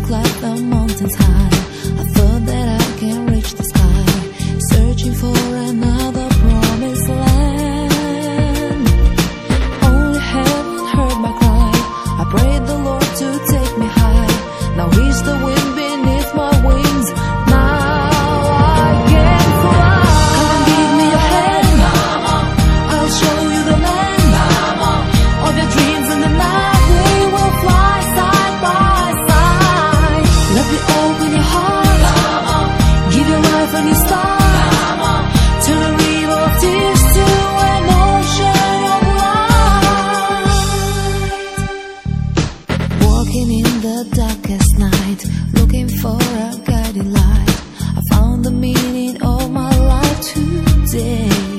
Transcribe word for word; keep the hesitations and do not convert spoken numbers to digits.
like the mountains high. I thought that I can reach the sky, searching for another promised land. Only heaven heard my cry. I prayed the Lord to take me high. Now he's the wind beneath my wings. Now I can fly. Come and give me your hand, Mama. I'll show you the land, Mama. Of your dreams in the night, we will fly side by side. Let me open your heart, Mama. Give your life a new start, Mama. Turn a river of tears to an ocean of light. Walking in the darkest night, looking for a guiding light. I found the meaning of my life today.